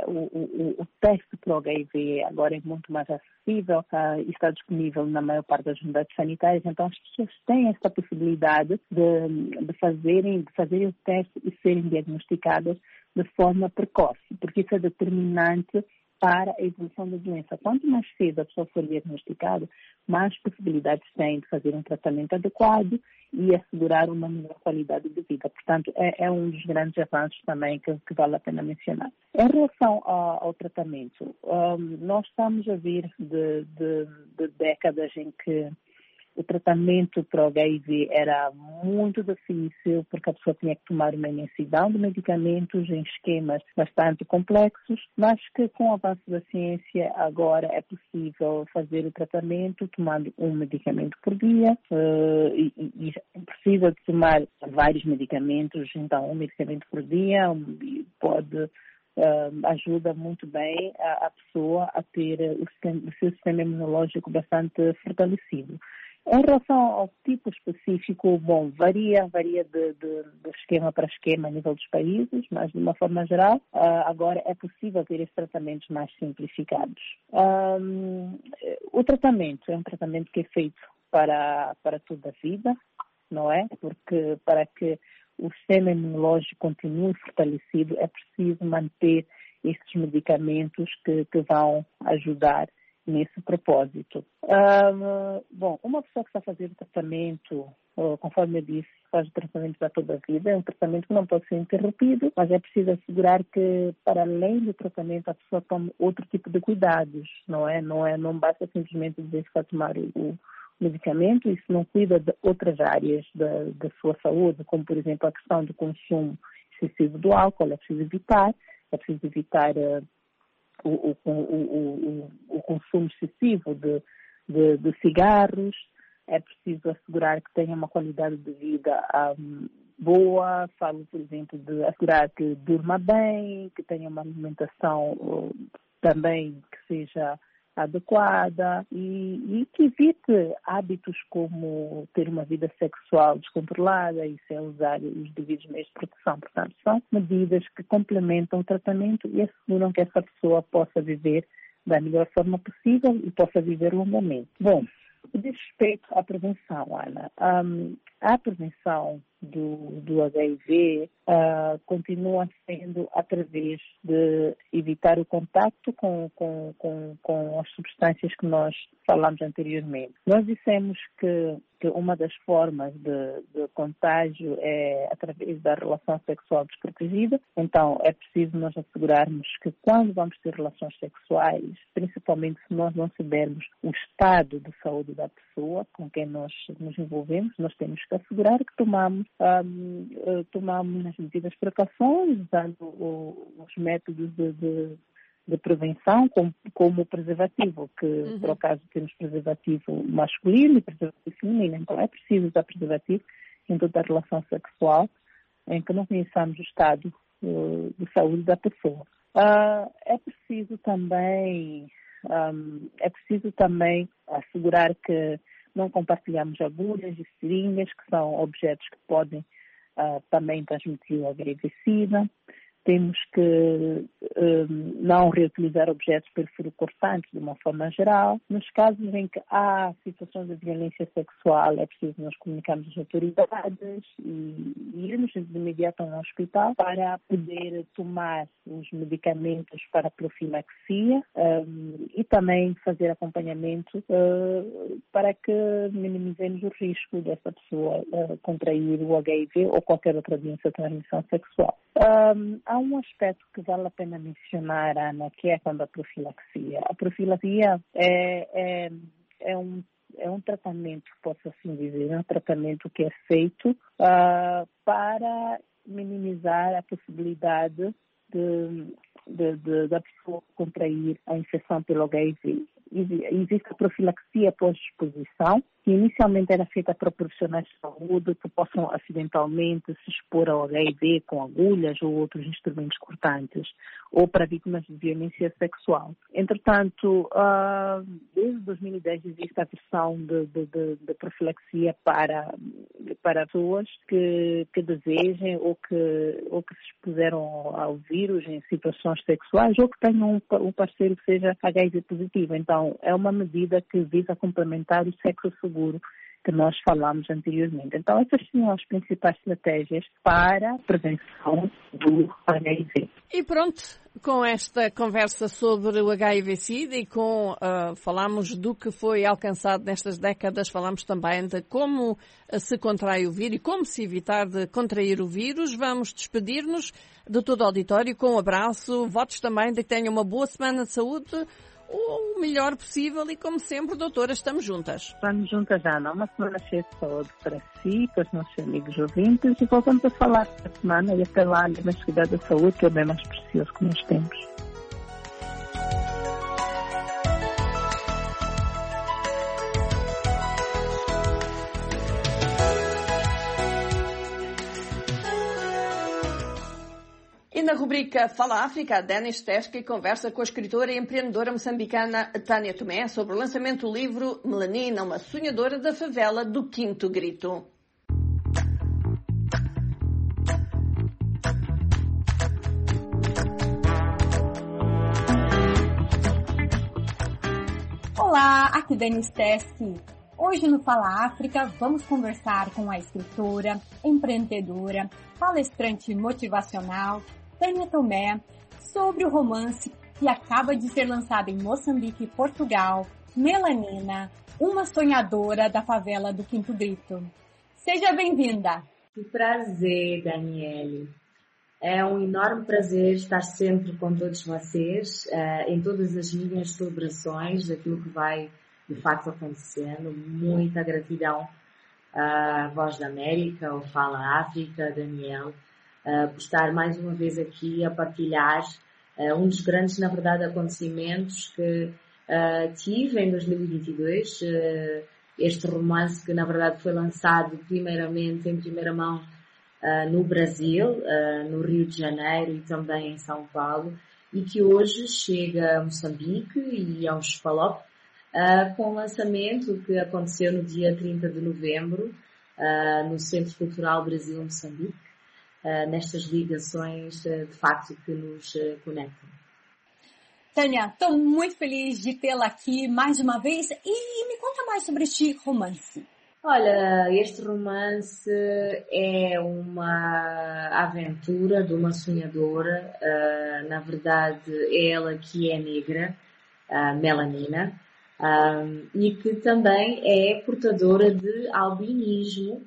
o teste para o HIV agora é muito mais acessível e está disponível na maior parte das unidades sanitárias. Então as pessoas têm esta possibilidade de fazerem o teste e serem diagnosticadas de forma precoce, porque isso é determinante para a evolução da doença. Quanto mais cedo a pessoa for diagnosticada, mais possibilidades tem de fazer um tratamento adequado e assegurar uma melhor qualidade de vida. Portanto, é um dos grandes avanços também que vale a pena mencionar. Em relação ao tratamento, nós estamos a vir de décadas em que o tratamento para o HIV era muito difícil, porque a pessoa tinha que tomar uma imensidão de medicamentos em esquemas bastante complexos, mas que com o avanço da ciência agora é possível fazer o tratamento tomando um medicamento por dia e precisa de tomar vários medicamentos, então um medicamento por dia ajuda muito bem a pessoa a ter o seu sistema imunológico bastante fortalecido. Em relação ao tipo específico, varia de esquema para esquema a nível dos países, mas de uma forma geral, agora é possível ter esses tratamentos mais simplificados. O tratamento é um tratamento que é feito para toda a vida, não é? Porque para que o sistema imunológico continue fortalecido é preciso manter esses medicamentos que vão ajudar nesse propósito. Bom, uma pessoa que está fazendo tratamento, conforme eu disse, faz o tratamento para toda a vida, é um tratamento que não pode ser interrompido, mas é preciso assegurar que, para além do tratamento, a pessoa tome outro tipo de cuidados, não basta simplesmente dizer que vai tomar o medicamento, isso não cuida de outras áreas da sua saúde, como, por exemplo, a questão do consumo excessivo do álcool, é preciso evitar o consumo excessivo de cigarros, é preciso assegurar que tenha uma qualidade de vida boa, falo, por exemplo, de assegurar que durma bem, que tenha uma alimentação também que seja adequada e que evite hábitos como ter uma vida sexual descontrolada e sem usar os devidos meios de proteção. Portanto, são medidas que complementam o tratamento e asseguram que essa pessoa possa viver da melhor forma possível e possa viver longamente. Bom, diz respeito à prevenção, Ana. A prevenção do HIV continua sendo através de evitar o contacto com as substâncias que nós falamos anteriormente. Nós dissemos que uma das formas de contágio é através da relação sexual desprotegida, então é preciso nós assegurarmos que quando vamos ter relações sexuais, principalmente se nós não soubermos o estado de saúde da pessoa com quem nós nos envolvemos, nós temos que assegurar que tomamos as medidas de precauções, usando os métodos de prevenção, como o preservativo, que por acaso temos preservativo masculino e preservativo feminino. Então é preciso usar preservativo em toda a relação sexual em que não conheçamos o estado de saúde da pessoa. É preciso também assegurar que não compartilhamos agulhas e seringas, que são objetos que podem também transmitir o HIV-Sida. Temos que não reutilizar objetos perfurocortantes de uma forma geral. Nos casos em que há situações de violência sexual, é preciso nós comunicarmos às autoridades e irmos de imediato a um hospital para poder tomar os medicamentos para a profilaxia e também fazer acompanhamento para que minimizemos o risco dessa pessoa contrair o HIV ou qualquer outra doença de transmissão sexual. Há um aspecto que vale a pena mencionar, Ana, que é quando a profilaxia. A profilaxia é um tratamento, posso assim dizer, é um tratamento que é feito para minimizar a possibilidade da pessoa contrair a infecção pelo HIV. Existe a profilaxia pós-exposição, que inicialmente era feita para profissionais de saúde que possam acidentalmente se expor ao HIV com agulhas ou outros instrumentos cortantes, ou para vítimas de violência sexual. Entretanto, desde 2010 existe a versão de profilaxia para pessoas que desejem ou que se expuseram ao vírus em situações sexuais ou que tenham um parceiro que seja HIV positivo. Então, é uma medida que visa complementar o sexo seguro que nós falamos anteriormente. Então, essas são as principais estratégias para a prevenção do HIV. E pronto, com esta conversa sobre o HIV-Sida e falamos do que foi alcançado nestas décadas, falamos também de como se contrai o vírus e como se evitar de contrair o vírus. Vamos despedir-nos de todo o auditório com um abraço, votos também de que tenham uma boa semana de saúde, o melhor possível e, como sempre, doutora, estamos juntas. Estamos juntas, Ana. Uma semana cheia de saúde para si, para os nossos amigos ouvintes e voltamos a falar esta semana e até lá, na cuidar da saúde, que é o bem mais precioso que nós temos. E na rubrica Fala África, a Denis Teske conversa com a escritora e empreendedora moçambicana Tânia Tomé sobre o lançamento do livro Melanina, uma sonhadora da favela do Quinto Grito. Olá, aqui Denis Teske. Hoje no Fala África vamos conversar com a escritora, empreendedora, palestrante motivacional, Tânia Tomé, sobre o romance que acaba de ser lançado em Moçambique e Portugal, Melanina, uma sonhadora da favela do Quinto Grito. Seja bem-vinda! Que prazer, Daniele. É um enorme prazer estar sempre com todos vocês, em todas as minhas celebrações daquilo que vai, de facto, acontecendo. Muita gratidão à Voz da América, ao Fala África, Daniel, por estar mais uma vez aqui a partilhar um dos grandes, na verdade, acontecimentos que tive em 2022. Este romance que, na verdade, foi lançado primeiramente em primeira mão no Brasil, no Rio de Janeiro e também em São Paulo, e que hoje chega a Moçambique e aos Palop, com o lançamento que aconteceu no dia 30 de novembro, no Centro Cultural Brasil-Moçambique, nestas ligações de facto que nos conectam. Tânia, estou muito feliz de tê-la aqui mais uma vez e me conta mais sobre este romance. Olha, este romance é uma aventura de uma sonhadora, na verdade é ela que é negra, Melanina, e que também é portadora de albinismo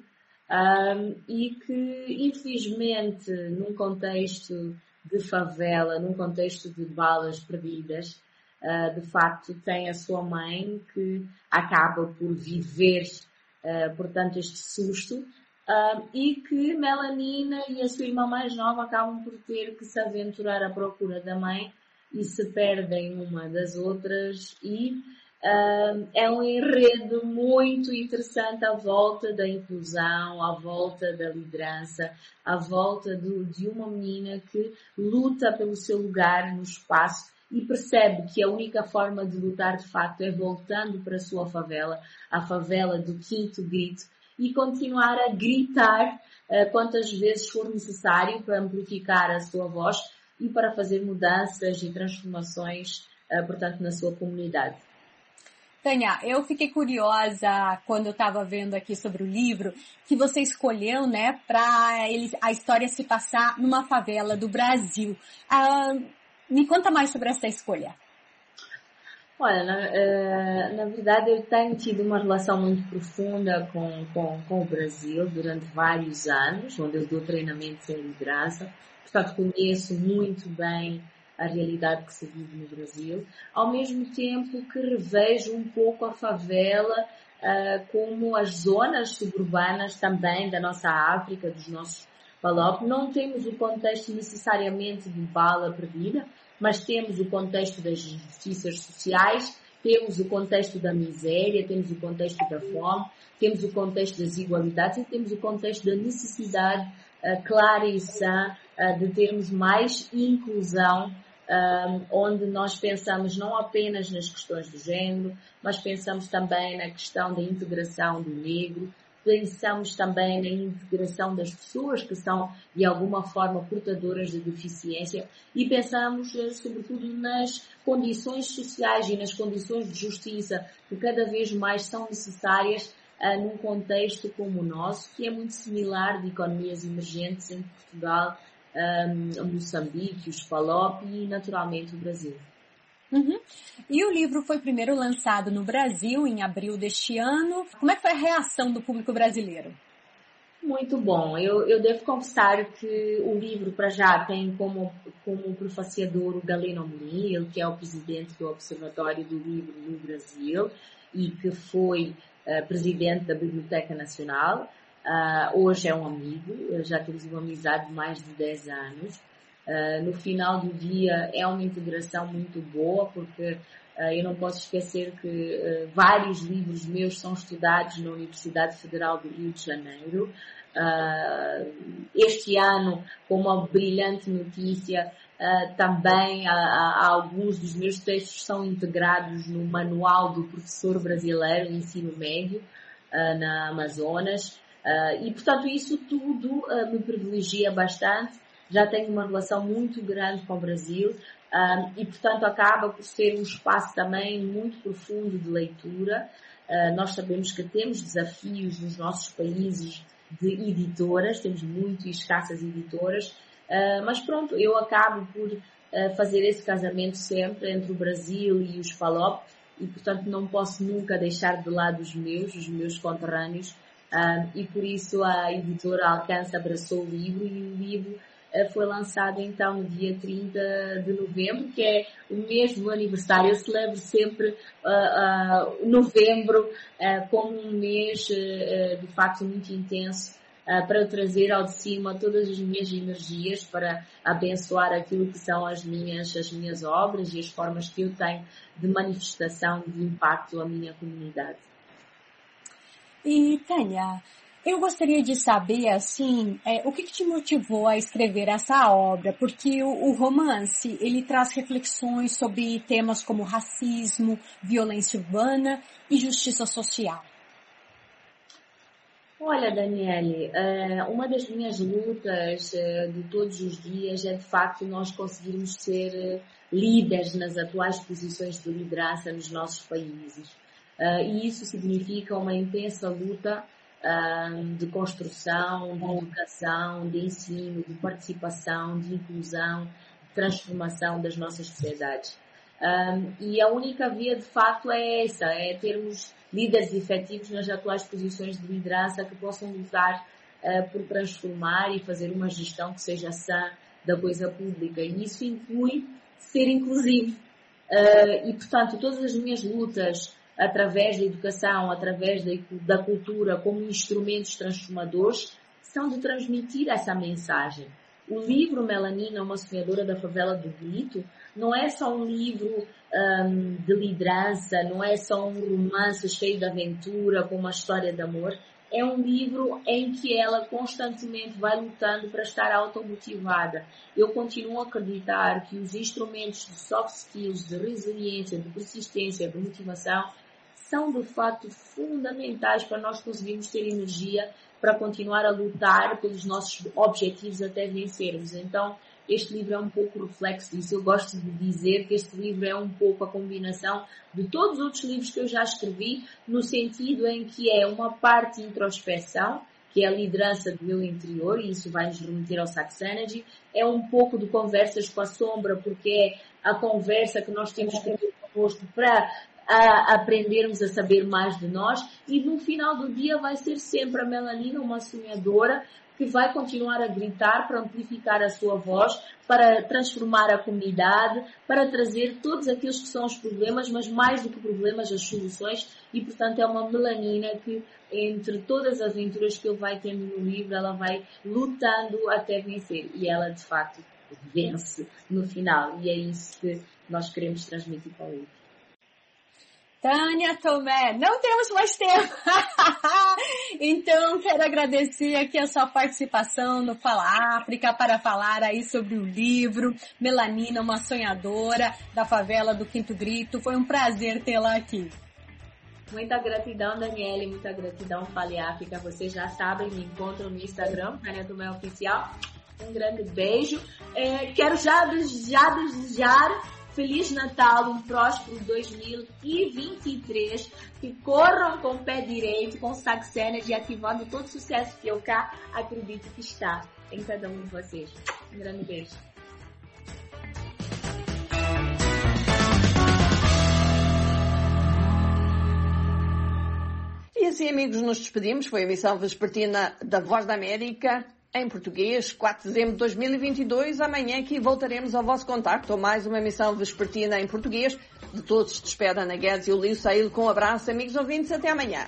e que infelizmente num contexto de favela, num contexto de balas perdidas, de facto tem a sua mãe que acaba por viver portanto este susto, e que Melanina e a sua irmã mais nova acabam por ter que se aventurar à procura da mãe e se perdem uma das outras, e é um enredo muito interessante à volta da inclusão, à volta da liderança, à volta de uma menina que luta pelo seu lugar no espaço e percebe que a única forma de lutar de facto é voltando para a sua favela, a favela do Quinto Grito, e continuar a gritar quantas vezes for necessário para amplificar a sua voz e para fazer mudanças e transformações, portanto, na sua comunidade. Tânia, eu fiquei curiosa quando eu estava vendo aqui sobre o livro que você escolheu, né, para a história se passar numa favela do Brasil. Me conta mais sobre essa escolha. Olha, na verdade eu tenho tido uma relação muito profunda com o Brasil durante vários anos, onde eu dou treinamentos em liderança. Portanto, conheço muito bem a realidade que se vive no Brasil, ao mesmo tempo que revejo um pouco a favela como as zonas suburbanas também da nossa África, dos nossos Palop. Não temos o contexto necessariamente de bala perdida, mas temos o contexto das injustiças sociais, temos o contexto da miséria, temos o contexto da fome, temos o contexto das desigualdades e temos o contexto da necessidade clara e sã de termos mais inclusão, onde nós pensamos não apenas nas questões do género, mas pensamos também na questão da integração do negro, pensamos também na integração das pessoas que são, de alguma forma, portadoras de deficiência e pensamos, sobretudo, nas condições sociais e nas condições de justiça que cada vez mais são necessárias num contexto como o nosso, que é muito similar de economias emergentes em Portugal, Moçambique, os Palop e, naturalmente, o Brasil. Uhum. E o livro foi primeiro lançado no Brasil em abril deste ano. Como é que foi a reação do público brasileiro? Muito bom. Eu devo confessar que o livro, para já, tem como prefaciador o Galeno Amorim, que é o presidente do Observatório do Livro no Brasil e que foi presidente da Biblioteca Nacional. Hoje é um amigo, já temos uma amizade de mais de 10 anos. No final do dia é uma integração muito boa, porque eu não posso esquecer que vários livros meus são estudados na Universidade Federal do Rio de Janeiro. Este ano, com uma brilhante notícia, também alguns dos meus textos são integrados no Manual do Professor Brasileiro de Ensino Médio, na Amazonas. E, portanto, isso tudo me privilegia bastante. Já tenho uma relação muito grande com o Brasil e, portanto, acaba por ser um espaço também muito profundo de leitura. Nós sabemos que temos desafios nos nossos países de editoras, temos muito escassas editoras, mas pronto, eu acabo por fazer esse casamento sempre entre o Brasil e os FALOP, e portanto não posso nunca deixar de lado os meus conterrâneos, e por isso a editora Alcance abraçou o livro, e o livro foi lançado então no dia 30 de novembro, que é o mês do aniversário. Eu celebro sempre novembro como um mês de facto muito intenso, para trazer ao de cima todas as minhas energias, para abençoar aquilo que são as minhas obras e as formas que eu tenho de manifestação de impacto à minha comunidade. E Tânia, eu gostaria de saber, assim, o que te motivou a escrever essa obra? Porque o romance, ele traz reflexões sobre temas como racismo, violência urbana e justiça social. Olha, Daniele, uma das minhas lutas de todos os dias é, de facto, nós conseguirmos ser líderes nas atuais posições de liderança nos nossos países. E isso significa uma intensa luta de construção, de educação, de ensino, de participação, de inclusão, de transformação das nossas sociedades. E a única via, de facto, é essa, é termos líderes efetivos nas atuais posições de liderança que possam lutar por transformar e fazer uma gestão que seja sã da coisa pública. E isso inclui ser inclusivo. E, portanto, todas as minhas lutas através da educação, através da cultura, como instrumentos transformadores, são de transmitir essa mensagem. O livro Melanina, uma sonhadora da favela do Grito, não é só um livro de liderança, não é só um romance cheio de aventura, com uma história de amor. É um livro em que ela constantemente vai lutando para estar automotivada. Eu continuo a acreditar que os instrumentos de soft skills, de resiliência, de persistência, de motivação, são de fato fundamentais para nós conseguirmos ter energia para continuar a lutar pelos nossos objetivos até vencermos. Então, este livro é um pouco reflexo disso. Eu gosto de dizer que este livro é um pouco a combinação de todos os outros livros que eu já escrevi, no sentido em que é uma parte de introspeção, que é a liderança do meu interior, e isso vai nos remeter ao Saxonergy. É um pouco de conversas com a sombra, porque é a conversa que nós temos que ter connosco para aprendermos a saber mais de nós, e no final do dia vai ser sempre a Melanina, uma sonhadora, que vai continuar a gritar para amplificar a sua voz, para transformar a comunidade, para trazer todos aqueles que são os problemas, mas mais do que problemas, as soluções, e portanto é uma Melanina que, entre todas as aventuras que ele vai tendo no livro, ela vai lutando até vencer, e ela de facto vence no final, e é isso que nós queremos transmitir com o livro. Tânia Tomé, não temos mais tempo. Então, quero agradecer aqui a sua participação no Fala África para falar aí sobre o livro Melanina, uma sonhadora da favela do Quinto Grito. Foi um prazer tê-la aqui. Muita gratidão, Daniele, muita gratidão, Fale África. Vocês já sabem, me encontram no Instagram, Tânia Tomé Oficial. Um grande beijo. Quero já desejar Feliz Natal, um próspero 2023, que corram com o pé direito, com o Saxonergy, ativando todo o sucesso que eu cá acredito que está em cada um de vocês. Um grande beijo. E assim, amigos, nos despedimos. Foi a emissão vespertina da Voz da América, em português, 4 de dezembro de 2022. Amanhã aqui voltaremos ao vosso contacto, ou mais uma emissão vespertina em português. De todos se despede Ana Guedes e o Lío Saíl com um abraço. Amigos ouvintes, até amanhã.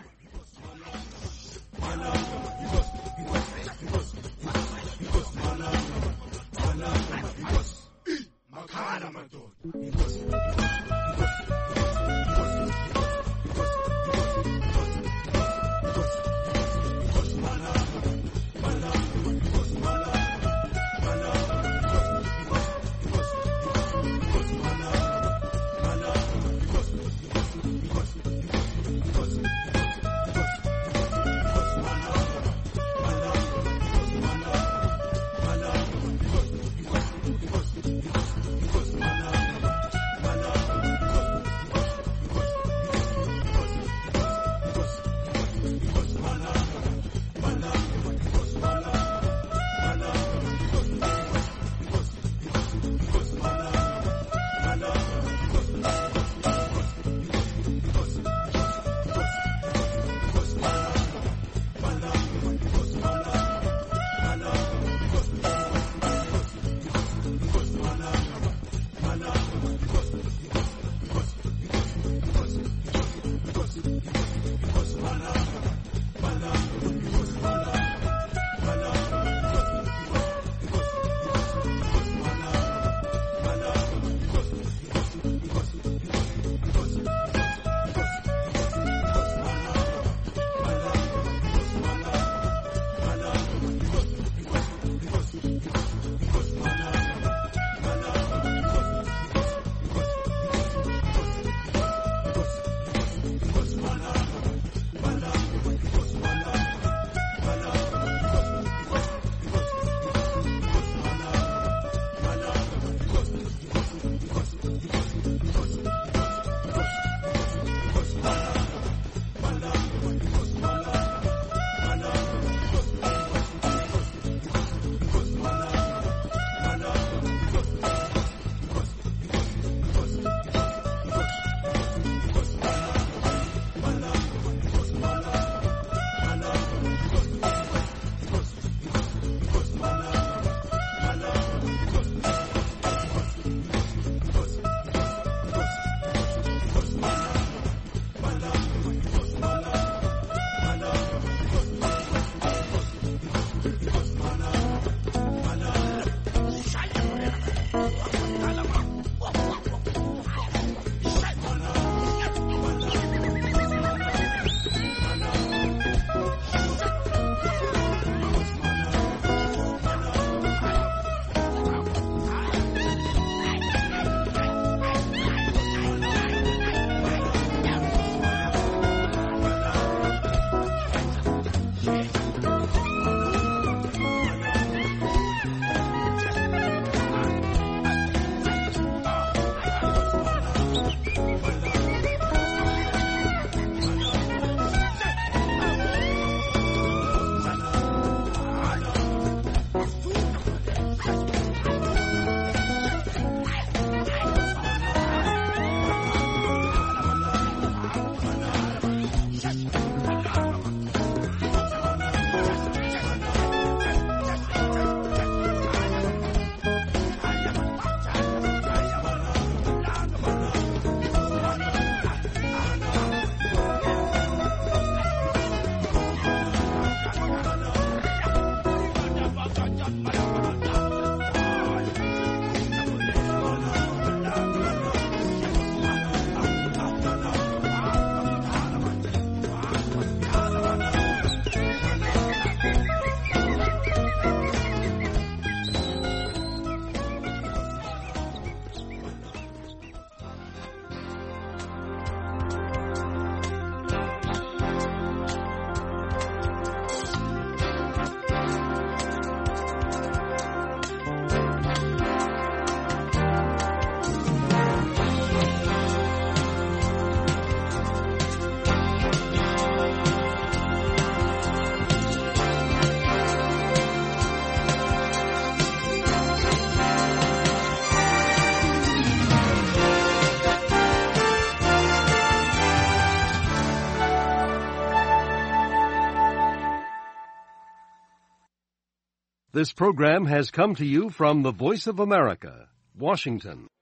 This program has come to you from the Voice of America, Washington.